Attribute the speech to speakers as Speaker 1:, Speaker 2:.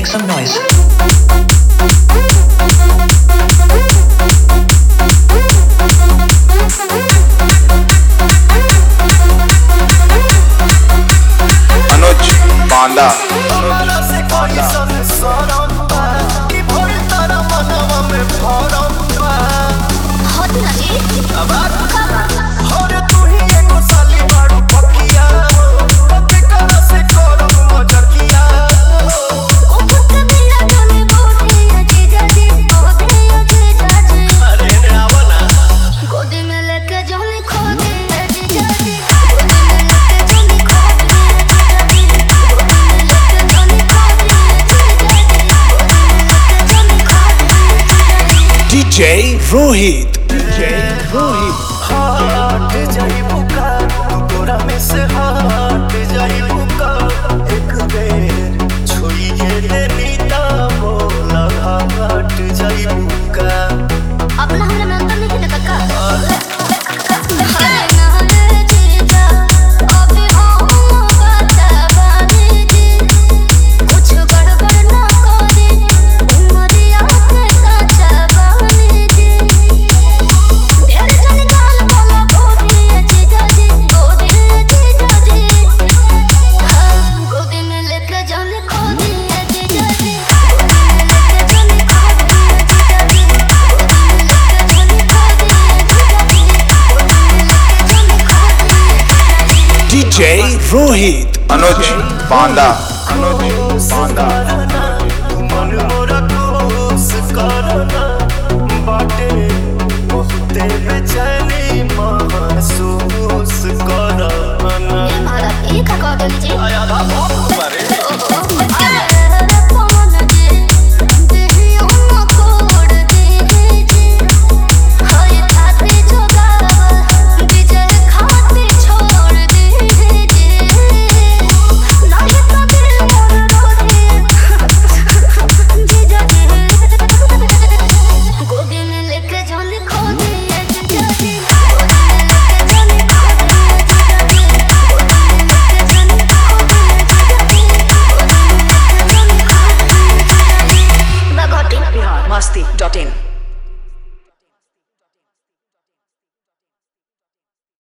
Speaker 1: Make some noise.
Speaker 2: Anuj Banda.
Speaker 3: DJ Rohit. DJ Rohit.
Speaker 4: हाट जाई बुका तू तोरा में से हाट जाई बुका एक बेर छोड़िए रे नीता बोला हाट जाई बुका
Speaker 5: अपना हमरा में अंतर नहीं देखा का
Speaker 3: DJ Rohit.
Speaker 2: Anuj Banda. Anuj Banda.
Speaker 4: मन मोरा कोस करना बाटे बहुते बेचैनी महसूस करना
Speaker 5: ये महाराज एक का कह दीजिए